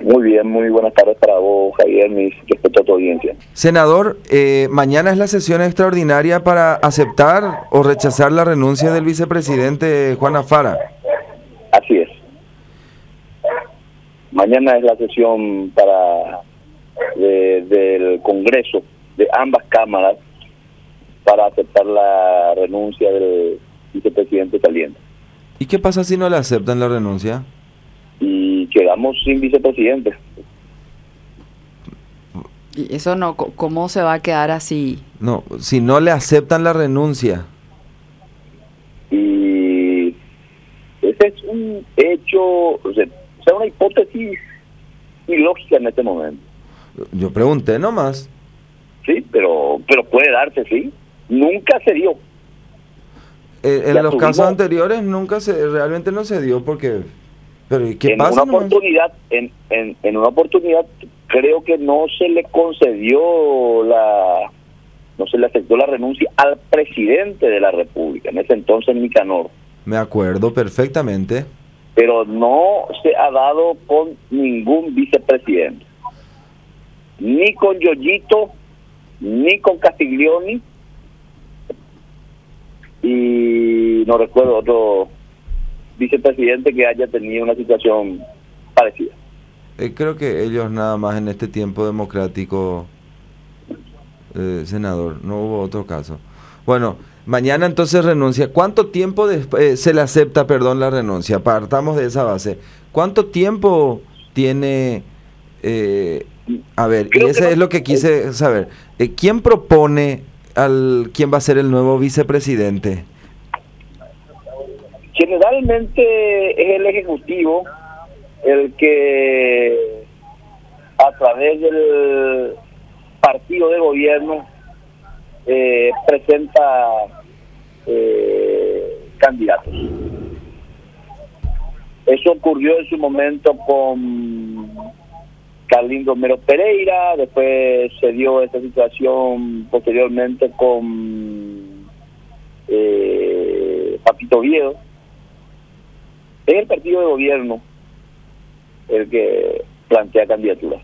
Muy bien, muy buenas tardes para vos, Javier, mis respeto a tu audiencia. Senador, mañana es la sesión extraordinaria para aceptar o rechazar la renuncia del vicepresidente Juan Afara. Así es. Mañana es la sesión del Congreso de ambas cámaras para aceptar la renuncia del vicepresidente saliente. ¿Y qué pasa si no le aceptan la renuncia? Y quedamos sin vicepresidente. ¿Y eso no? ¿Cómo se va a quedar así? No, si no le aceptan la renuncia. Y ese es un hecho, o sea, una hipótesis ilógica en este momento. Yo pregunté nomás. Sí, pero puede darse, sí. Nunca se dio. En los casos anteriores realmente no se dio porque... Pero ¿y qué pasa? En una oportunidad creo que no se le aceptó la renuncia al presidente de la República, en ese entonces Nicanor. Me acuerdo perfectamente. Pero no se ha dado con ningún vicepresidente. Ni con Yoyito, ni con Castiglioni, y no recuerdo otro vicepresidente que haya tenido una situación parecida. Creo que ellos nada más en este tiempo democrático, senador, no hubo otro caso. Bueno, mañana entonces renuncia. ¿Cuánto tiempo se le acepta, la renuncia? Partamos de esa base. ¿Cuánto tiempo tiene? A ver, y eso es lo que quise saber. ¿Quién propone quién va a ser el nuevo vicepresidente? Generalmente es el Ejecutivo el que a través del partido de gobierno presenta candidatos. Eso ocurrió en su momento con Carlín Romero Pereira, después se dio esta situación posteriormente con Papito Viedo. Es el partido de gobierno el que plantea candidaturas.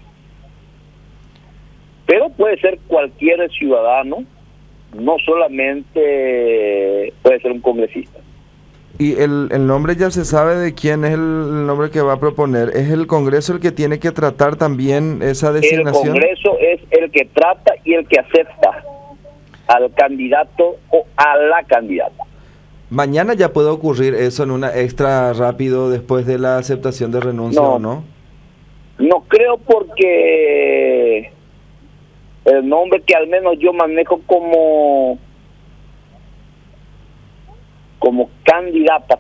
Pero puede ser cualquier ciudadano, no solamente puede ser un congresista. ¿Y el nombre ya se sabe de quién es el nombre que va a proponer? ¿Es el Congreso el que tiene que tratar también esa designación? El Congreso es el que trata y el que acepta al candidato o a la candidata. ¿Mañana ya puede ocurrir eso en una extra rápido después de la aceptación de renuncia o no? No creo, porque el nombre que al menos yo manejo como candidata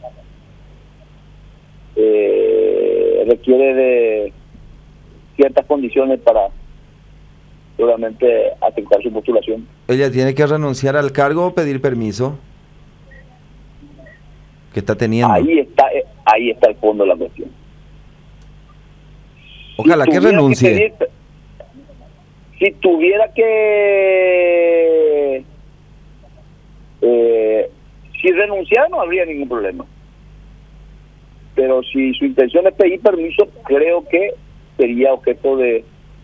requiere de ciertas condiciones para seguramente aceptar su postulación. ¿Ella tiene que renunciar al cargo o pedir permiso que está teniendo? Ahí está el fondo de la cuestión. Ojalá que renuncie. Si tuviera que si renunciara no habría ningún problema, pero si su intención es pedir permiso, creo que sería objeto de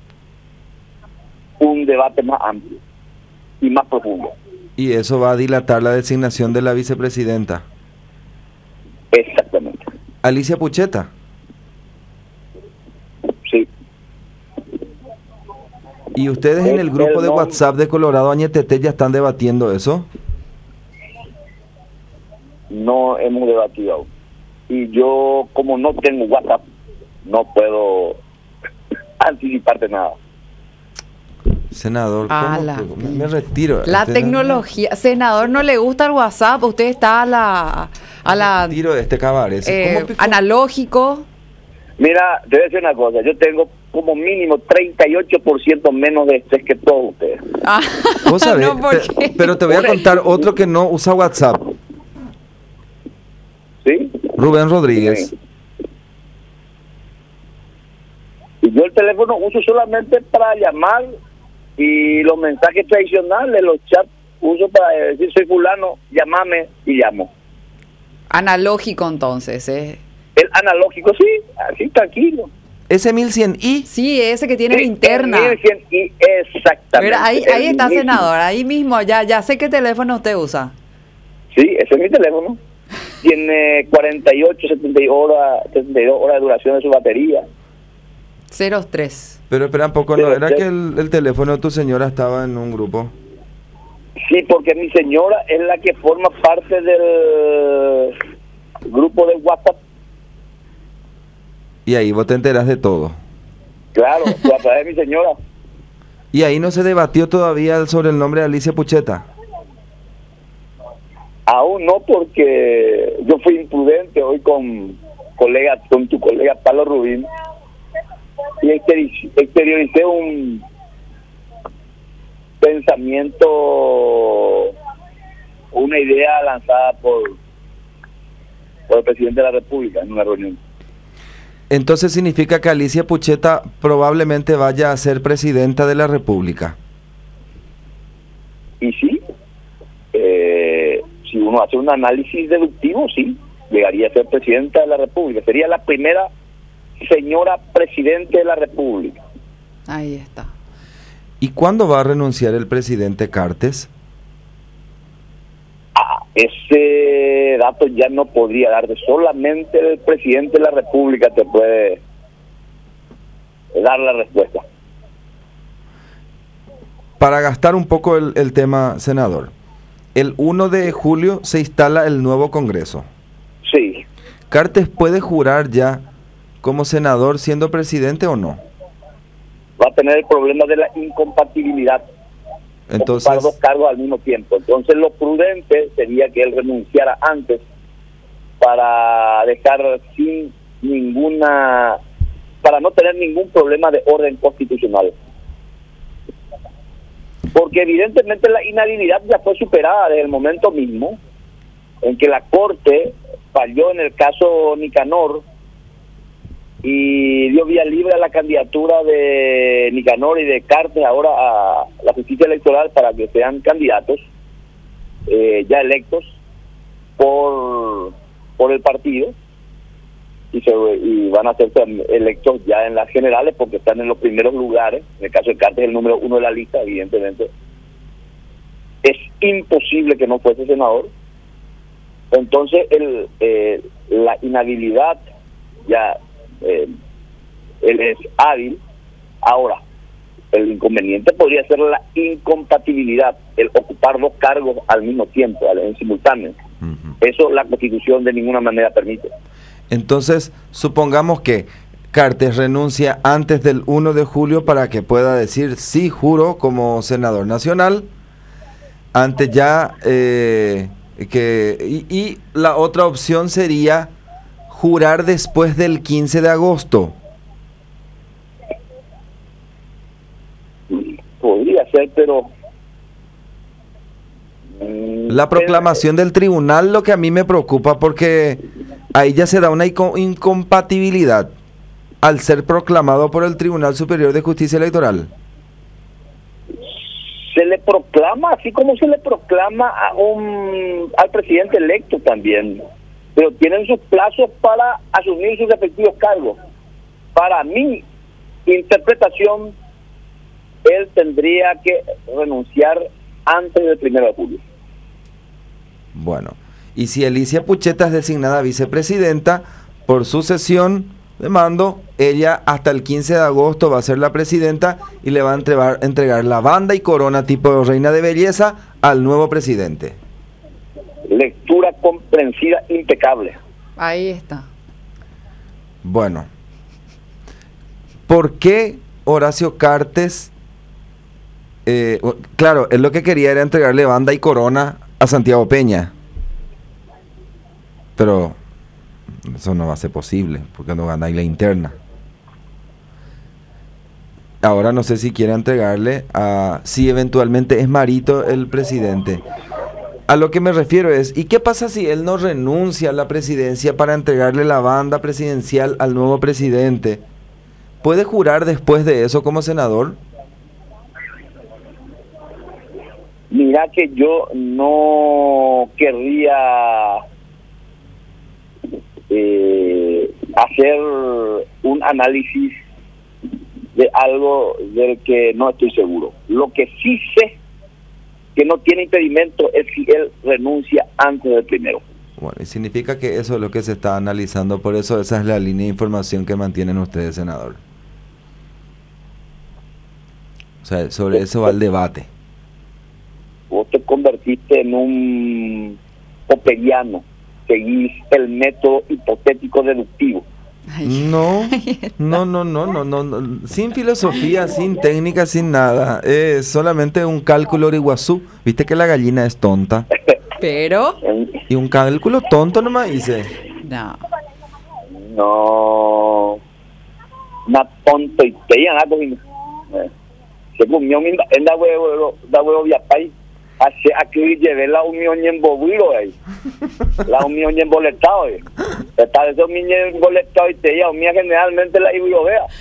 un debate más amplio y más profundo. Y eso va a dilatar la designación de la vicepresidenta. Exactamente. Alicia Pucheta. Sí. ¿Y ustedes en el grupo de WhatsApp de Colorado Añetete ya están debatiendo eso? No hemos debatido aún. Y yo, como no tengo WhatsApp, no puedo anticiparte nada. Senador, me retiro. La tecnología. Senador, ¿no le gusta el WhatsApp? Usted está a la retiro de este cabaret. analógico. Mira, te voy a decir una cosa. Yo tengo como mínimo 38% menos de estrés que todos ustedes. ¿Vos sabés? No, pero te voy a contar otro que no usa WhatsApp. ¿Sí? Rubén Rodríguez. Sí. Y yo el teléfono uso solamente para llamar, y los mensajes tradicionales, los chats, uso para decir soy fulano, llámame y llamo. Analógico entonces, El analógico, sí, así tranquilo. ese 1100i. Sí, ese que tiene Sí, linterna. el 1100i, exactamente. Mira, ahí el está, 1100i. senador, ahí mismo, ya sé qué teléfono usted usa. Sí, ese es mi teléfono. Tiene 48, 72 horas de duración de su batería. 03. Pero espera un poco, ¿no era que el teléfono de tu señora estaba en un grupo? Sí, porque mi señora es la que forma parte del grupo de WhatsApp. Y ahí vos te enterás de todo. Claro, a través de mi señora. Y ahí no se debatió todavía sobre el nombre de Alicia Pucheta. Aún no, porque yo fui imprudente hoy con tu colega Pablo Rubín y exterioricé un pensamiento, una idea lanzada por el presidente de la República en una reunión. Entonces significa que Alicia Pucheta probablemente vaya a ser presidenta de la República. Y sí, si uno hace un análisis deductivo, sí, llegaría a ser presidenta de la República. Sería la primera señora presidente de la República. Ahí está. ¿Y cuándo va a renunciar el presidente Cartes? Ese dato ya no podría darte. Solamente el presidente de la República te puede dar la respuesta. Para gastar un poco el tema, senador, el 1 de julio se instala el nuevo Congreso. Sí. ¿Cartes puede jurar ya como senador siendo presidente o no? Va a tener el problema de la incompatibilidad. Entonces, ocupar dos cargos al mismo tiempo. Entonces lo prudente sería que él renunciara antes para dejar sin ninguna, para no tener ningún problema de orden constitucional. Porque evidentemente la inhabilidad ya fue superada desde el momento mismo en que la Corte falló en el caso Nicanor y dio vía libre a la candidatura de Nicanor y de Cartes ahora a la justicia electoral para que sean candidatos ya electos por el partido y van a ser electos ya en las generales porque están en los primeros lugares. En el caso de Cartes, el número 1 de la lista, evidentemente es imposible que no fuese senador. Entonces la inhabilidad ya él es hábil. Ahora, el inconveniente podría ser la incompatibilidad, el ocupar dos cargos al mismo tiempo, en simultáneo. Eso la Constitución de ninguna manera permite. Entonces, supongamos que Cartes renuncia antes del 1 de julio para que pueda decir sí, juro como senador nacional, antes ya y la otra opción sería jurar después del 15 de agosto. Podría ser, pero la proclamación del tribunal lo que a mí me preocupa porque ahí ya se da una incompatibilidad al ser proclamado por el Tribunal Superior de Justicia Electoral. Se le proclama así como se le proclama al presidente electo también, pero tienen sus plazos para asumir sus respectivos cargos. Para mi interpretación, él tendría que renunciar antes del 1 de julio. Bueno, y si Alicia Pucheta es designada vicepresidenta, por sucesión de mando, ella hasta el 15 de agosto va a ser la presidenta y le va a entregar la banda y corona tipo reina de belleza al nuevo presidente. Lectura comprensiva impecable. Ahí está. Bueno, ¿por qué Horacio Cartes? Claro, él lo que quería era entregarle banda y corona a Santiago Peña, pero eso no va a ser posible porque no gana ahí la interna. Ahora no sé si quiere entregarle si eventualmente es Marito el presidente. A lo que me refiero es, ¿y qué pasa si él no renuncia a la presidencia para entregarle la banda presidencial al nuevo presidente? ¿Puede jurar después de eso como senador? Mira que yo no querría hacer un análisis de algo del que no estoy seguro. Lo que sí sé que no tiene impedimento es si él renuncia antes del primero. Bueno, y significa que eso es lo que se está analizando, por eso esa es la línea de información que mantienen ustedes, senador. O sea, sobre eso va el debate. Vos te convertiste en un popeliano, seguís el método hipotético deductivo. No, sin filosofía, sin técnica, sin nada, es solamente un cálculo origuazú. Viste que la gallina es tonta. Pero Y un cálculo tonto nomás hice. no. No, una tonta y te digan algo. Se comió en la huevo viapay. Hace aquí llevé la unión en bobilo ahí. La unión en boletado. Está esos niños en boletado y te digan, mía generalmente la iba yo vea.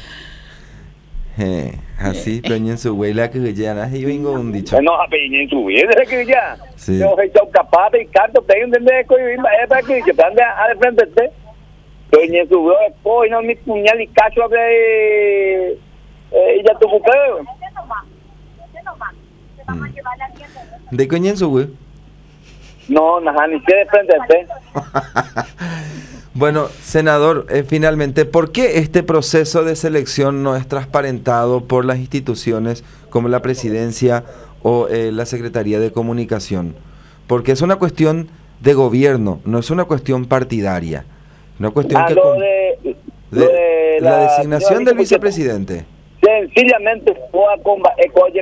Así, pero en su güey la que ya así vengo un dicho. No, a peña en su vida, desde que ya. Sí. Yo he hecho capaz de canto, tengo un pendejo y es para que están de frente a usted. Peña en su vida, coy, no mi puñal y cacho de ya tu mujer. ¿De coño en su güey? No, nada, ni sé de frente a usted. Bueno, senador, finalmente, ¿por qué este proceso de selección no es transparentado por las instituciones como la Presidencia o la Secretaría de Comunicación? Porque es una cuestión de gobierno, no es una cuestión partidaria. Una cuestión que la designación del vicepresidente. Sencillamente fue a combatir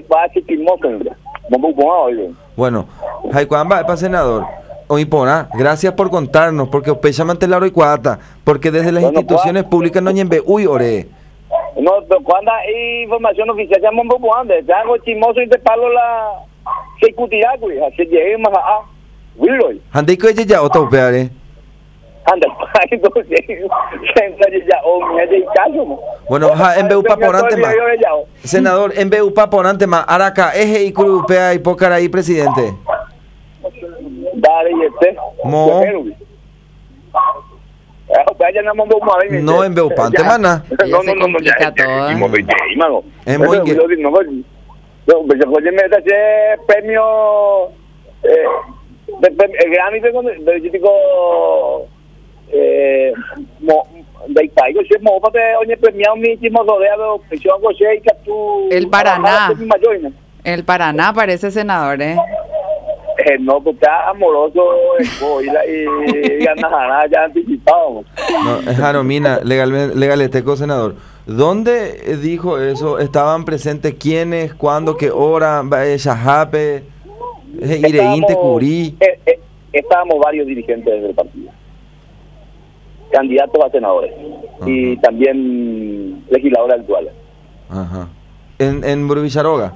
Bueno, Jaicuamba, para senador. Oipona, gracias por contarnos, porque Opechamante Laro y Cuata, porque desde las instituciones públicas no ñembe, uy, ore. No, pero cuando hay información oficial, ya me cuando te hago chismoso y te pago la secutividad, güey, así llegué más a Willoy. Ande que ella ya otra opeare. Anda, entonces, ya, o me hay caso. Bueno, en Beupa Porante más. Senador, en Beupa Porante más, Araca, eje y Curupea y Pocaraí, presidente. Dale, y este. Mo. No, en Beupante, mana. No, complica todo. Es muy que... premio el Grammy yo digo de Itaí, yo me voy a oye premiado mi último rodeado El Paraná. El Paraná parece senador, no, porque está amoroso y ganas ya anticipado. No, Jaromina, legaleteco, senador. ¿Dónde dijo eso? ¿Estaban presentes quiénes? ¿Cuándo? ¿Qué hora? ¿Shajape? ¿Ireinte Curí? Estábamos varios dirigentes del partido, candidatos a senadores. Ajá. Y también legisladores actuales. Ajá. ¿En Bruvicharoga?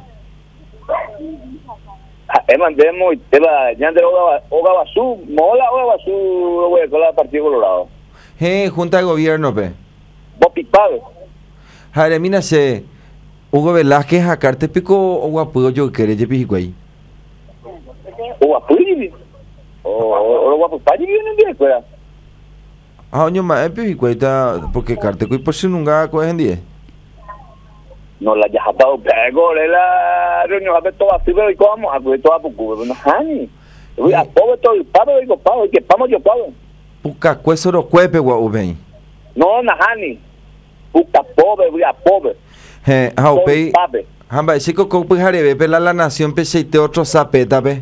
Mandemos y te va ya de Oga Basú, mola Oga Basú, güey, con la Partido Colorado. Junta de Gobierno, pe. Vos pipado. Jaremina se Hugo Velázquez a carte pico o guapo yo querer je pico ahí. O guapo o guapo paji vienen de escuela. Oño más pico ahí porque carte coi por si nunca cogen 10. No la ya atado pego la reunión a ver toda fibra y cómo a ver toda poco no hani voy a pobre todo el pavo y copado que vamos yo pavo puca cuesoro cuepe guau ben no na hani puca pobre voy a pobre pei hamba chico copi jarebe pela la nación peseite otro zapeta pe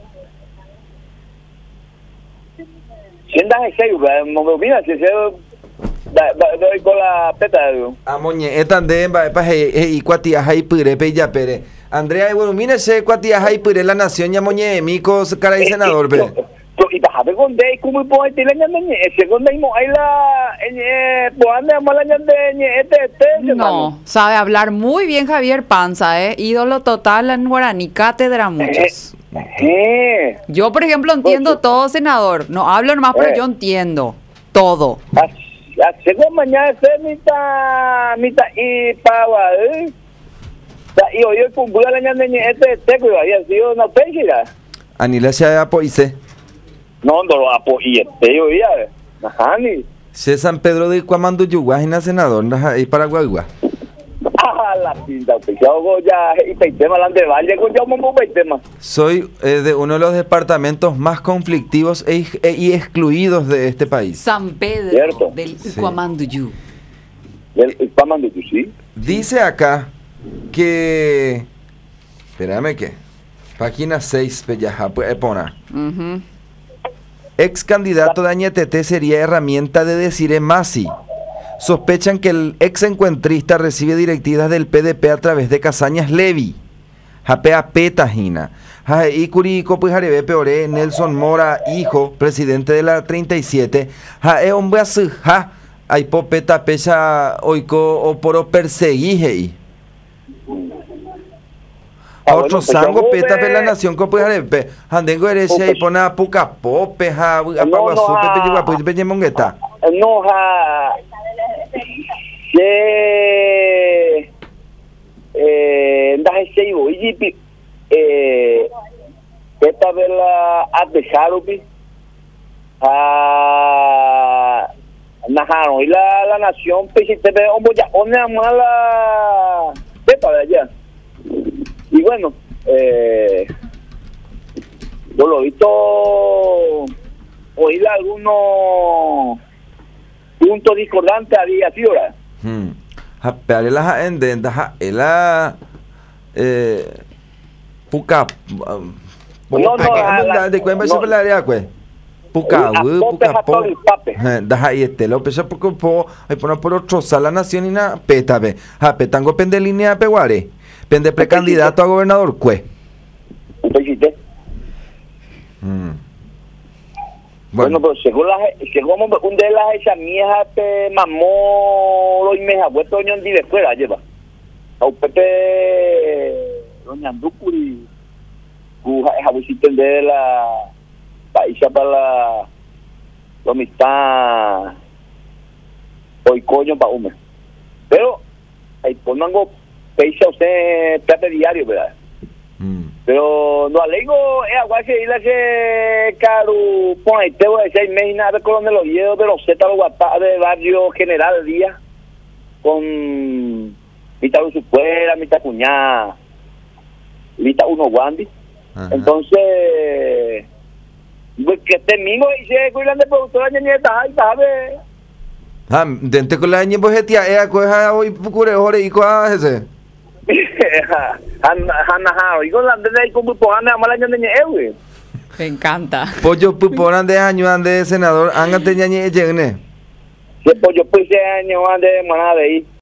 sienda ese no me olvidas si se doy con la peta. Amoñe, etandem va pa y cuatia hay pire pe ya pere. Andrea, bueno, mira se cuatia hay pire la nación ya moñe mico cara y senador pe. Y baja de gonde como puede tener la ñe, segundo imo hay la poande mala ñe este no, sabe hablar muy bien Javier Panza, ídolo total en guaraní, cátedra muchas. Yo, por ejemplo, entiendo todo, senador. No hablo nomás, pero yo entiendo todo. Según mañana mita y pawa y hoy el cumpleaños la ñande este teco había sido una pérdida. Anila se apoyse. No lo apoyé yo ya. Ajá ni. Se San Pedro de Cuamanduyuguá, en senador, y Paraguay. La pinta, yo ya y peitema de valle con yo mongo peitema. Soy de uno de los departamentos más conflictivos y excluidos de este país. San Pedro, ¿cierto? Del Cuamanduyú. Del Cuamanduyú, sí. Dice acá que... Espérame que... Página 6, ya puede poner. Ex candidato de Añetete sería herramienta de Desiree Masi. Sospechan que el ex encuentrista recibe directivas del PDP a través de Casañas Levy. Japea Petajina. Y Curico pues Jarebe Peore, Nelson Mora, hijo, presidente de la 37. Hombre así, hay popeta pecha oiko o poro perseguije. Otro sango peta pe la nación que pues Jarebe. Handengo eresia y pone a puca pope, apaguazú, pepe lleva pues peñe mongueta. No, ndaje seibo ijipi esta vela adejarupi najaron y la nación pesite ve hombo ya one mala sepa de allá y bueno yo lo he visto oír algunos puntos discordantes había así ahora. Pero la gente ela puka de cuál se hablaría pues puka puka po da y lo pesa porque po hay por otro sala nación y na peta be petango pende línea peguare pende precandidato a gobernador cue. Bueno, pero según un de las esas miejas te mamó lo y me ha vuelto doña de fuera lleva a un pepe doña Anducuri a visitar de la paisa para la amistad hoy coño para uno pero ahí pongo peisa usted pepe diario verdad. Pero no alego agua que ir a que caro pone te voy a decir me nada con los hielos de los Z los de barrio General Díaz con mitad de su fuera mitad cuñada mitad uno guandi entonces pues que este mismo dice cuidan de productora nieta y sabe dente con la niña pues tía coja hoy procure ore y coja ese me encanta. Pollo puporan de año ande senador, ángate ñañe llegne. Sí, pollo pues de año ande manada de ahí.